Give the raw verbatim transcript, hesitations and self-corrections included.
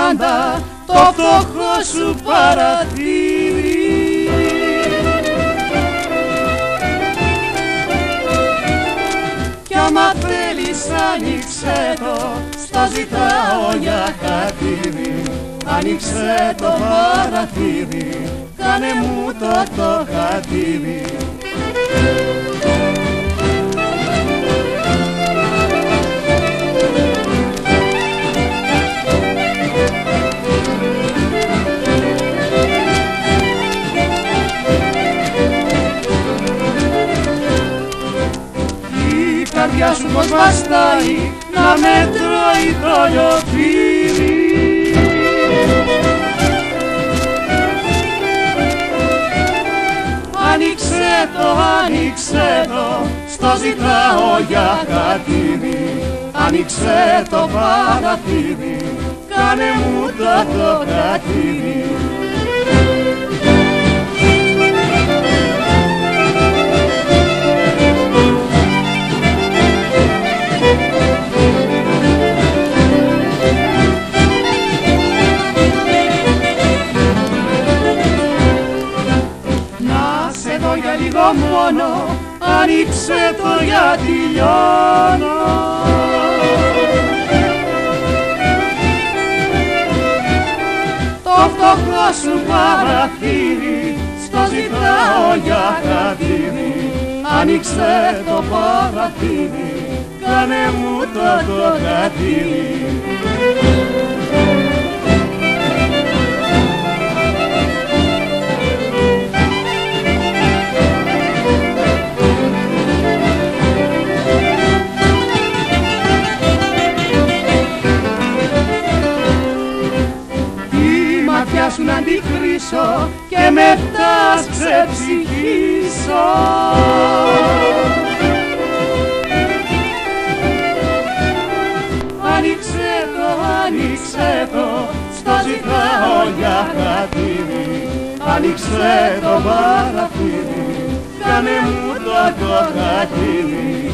πάντα το φτωχό σου παραθύρι. Κι άμα θέλεις άνοιξε το, στο ζητάω για χατήρι. Άνοιξε το παραθύρι, κάνε μου το το χατήρι. Η καρδιά σου πως βαστάει να με τρώει το λιωτήρι. Άνοιξε το, άνοιξε το, στο ζητάω για χατήρι. Άνοιξε το παραθύρι, κάνε μου το το χατήρι. Για λίγο μόνο, άνοιξε το γιατί λιώνω. Το φτωχό σου παραθύρι, στο ζητάω για χατήρι. Άνοιξε το παραθύρι, κάνε μου το το χατήρι. Σου να τη χρήσω και μετά ξεψυχήσω. Άνοιξε το, άνοιξε το, στο ζητάω για χατήρι. Άνοιξε το παραθύρι, κάνε μου το το χατήρι.